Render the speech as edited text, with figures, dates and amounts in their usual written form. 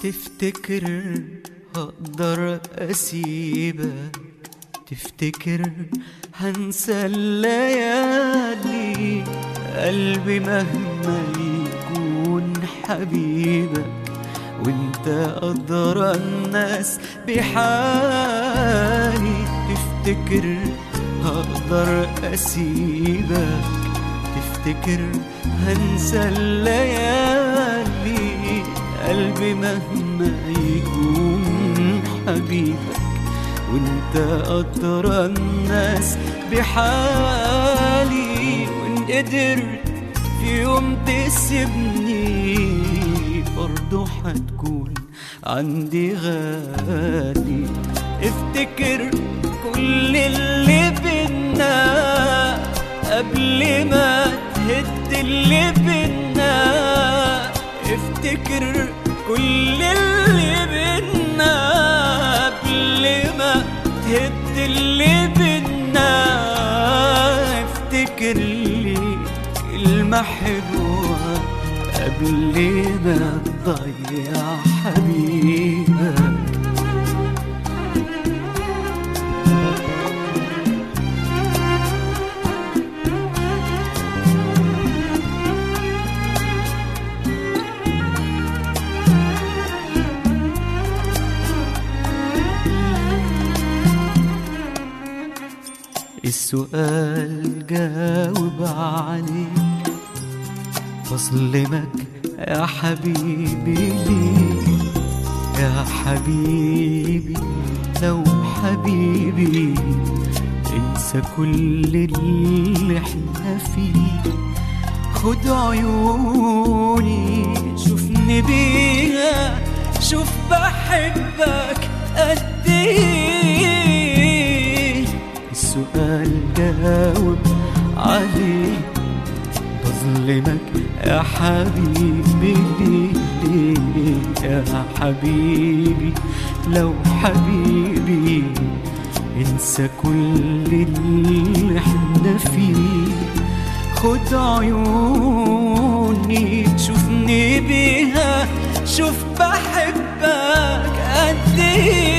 تفتكر هقدر أسيبك؟ تفتكر هنسى الليالي؟ قلبي مهما يكون حبيبك، وانت أدرى الناس بحالي. تفتكر هقدر أسيبك؟ تفتكر هنسى الليالي؟ قلبي مهما يكون حبيبك، وانت أدرى الناس بحالي. وان قدرت في يوم تسيبني، برضو حتكون عندي غالي. افتكر كل اللي بينا قبل ما تهد اللي بينا. افتكر كل اللي بينا قبل ما تهد اللي بينا. افتكر لي كلمة حلوة قبل ما تضيع حبيبك. السؤال جاوب عليه، بظلمك يا حبيبي ليه؟ يا حبيبي لو حبيبي انسى كل اللي احنا فيه. خد عيوني شوفني بيها، شوف بحبك قد ايه. السؤال جاوب عليه، بظلمك يا حبيبي ليه؟ يا حبيبي لو حبيبي انسى كل اللي احنا فيه. خد عيوني تشوفني بيها، شوف بحبك قد ايه.